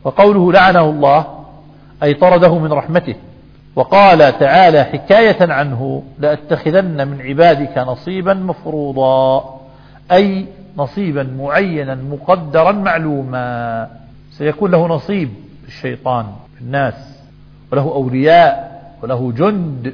وقوله لعنه الله أي طرده من رحمته. وقال تعالى حكاية عنه لأتخذن من عبادك نصيبا مفروضا أي نصيبا معينا مقدرا معلوما. سيكون له نصيب الشيطان في الناس، وله أولياء وله جند،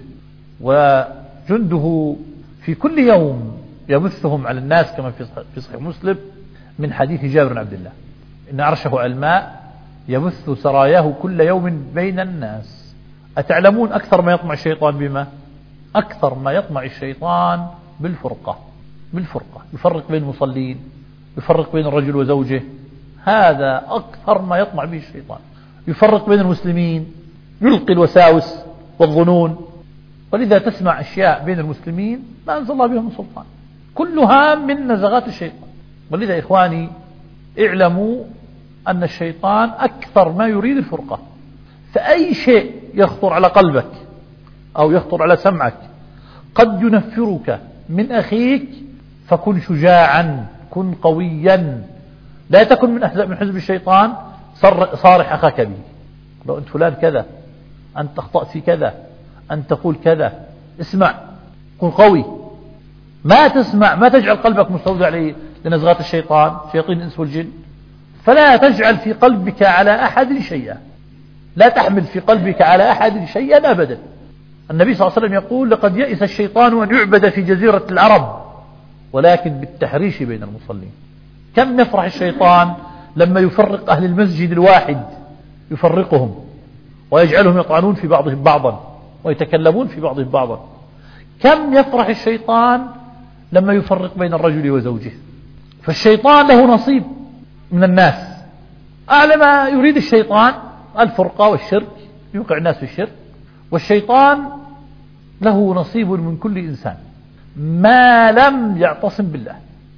وجنده في كل يوم يبثهم على الناس كما في صحيح مسلم من حديث جابر بن عبد الله إن عرشه على الماء يبث سراياه كل يوم بين الناس. أتعلمون أكثر ما يطمع الشيطان بما؟ أكثر ما يطمع الشيطان بالفرقة. يفرق بين المصلين، يفرق بين الرجل وزوجه، هذا أكثر ما يطمع به الشيطان. يفرق بين المسلمين، يلقي الوساوس والظنون. ولذا تسمع أشياء بين المسلمين ما أنزل الله بها من سلطان، كلها من نزغات الشيطان. ولذا إخواني اعلموا أن الشيطان أكثر ما يريد الفرقة. فأي شيء يخطر على قلبك أو يخطر على سمعك قد ينفرك من أخيك فكن شجاعا، كن قويا، لا تكن من حزب الشيطان صارح أخاك به. لو أنت فلان كذا، أنت أخطأت في كذا، أن تقول كذا، اسمع، كن قوي، ما تسمع، ما تجعل قلبك مستودع لنزغات الشيطان شياطين الإنس والجن. فلا تجعل في قلبك على أحد شيئا، لا تحمل في قلبك على أحد شيئا أبدا. النبي صلى الله عليه وسلم يقول لقد يئس الشيطان أن يعبد في جزيرة العرب ولكن بالتحريش بين المصلين. كم يفرح الشيطان لما يفرق أهل المسجد الواحد، يفرقهم ويجعلهم يطعنون في بعضهم بعضا ويتكلمون في بعضهم بعضا. كم يفرح الشيطان لما يفرق بين الرجل وزوجه. فالشيطان له نصيب من الناس. أعلى ما يريد الشيطان الفرقة والشرك، يوقع الناس في الشرك. والشيطان له نصيب من كل إنسان ما لم يعتصم بالله،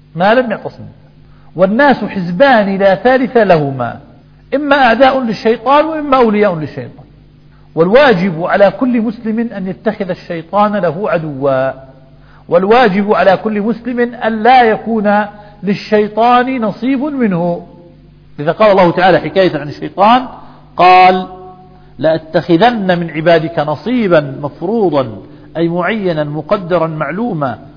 والناس حزبان لا ثالث لهما، إما أعداء للشيطان وإما أولياء للشيطان. والواجب على كل مسلم أن يتخذ الشيطان له عدوا، والواجب على كل مسلم أن لا يكون للشيطان نصيب منه. لذا قال الله تعالى حكاية عن الشيطان قال لأتخذن من عبادك نصيبا مفروضا أي معينا مقدرا معلوما